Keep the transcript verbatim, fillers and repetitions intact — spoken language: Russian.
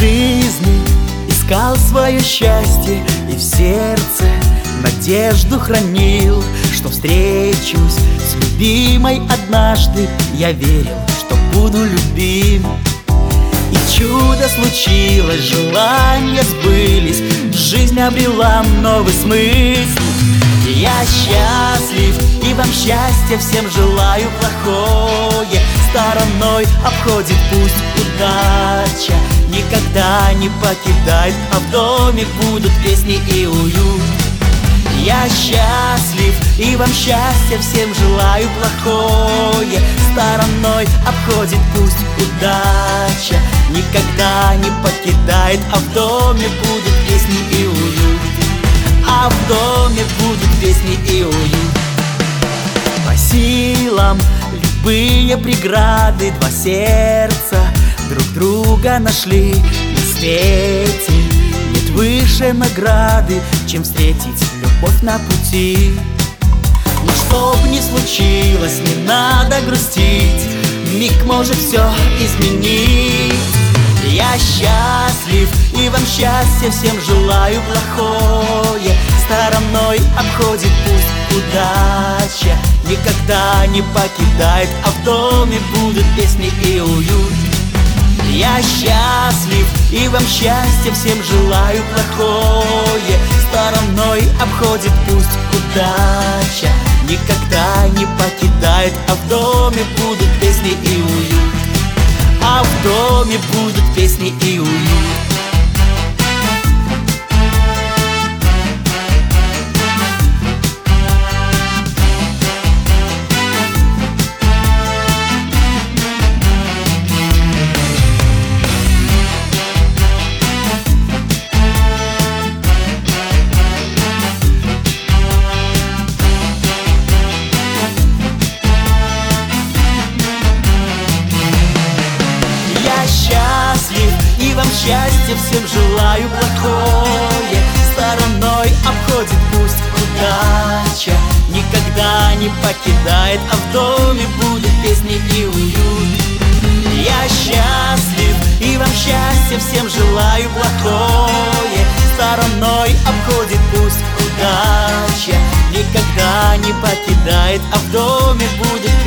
жизни искал свое счастье и в сердце надежду хранил, что встречусь с любимой однажды. Я верил, что буду любим. И чудо случилось, желания сбылись, жизнь обрела новый смысл. Я счастлив, и вам счастья всем желаю. Плохое стороной обходит пусть удача, никогда не покидает, а в доме будут песни и уют. Я счастлив, и вам счастья всем желаю. Плохое стороной обходит пусть удача, никогда не покидает, а в доме будут песни и уют. А в доме будут песни и уют. По силам любые преграды, два сердца друг друга нашли. На свете нет выше награды, чем встретить любовь на пути. Но чтоб не случилось, не надо грустить, миг может все изменить. Я счастлив, и вам счастья всем желаю. Плохое стороной обходит пусть удача, никогда не покидает, а в доме будут песни и уют. Я счастлив, и вам счастья всем желаю. Плохое стороной обходит пусть удача, никогда не покидает, а в доме будут песни и уют. А в доме будут песни и уют. И вам счастья всем желаю. Плохое стороной обходит пусть удача, никогда не покидает, а в доме будут песни и уют. Я счастлив, и вам счастья всем желаю. Плохое стороной обходит пусть удача, никогда не покидает, а в доме будет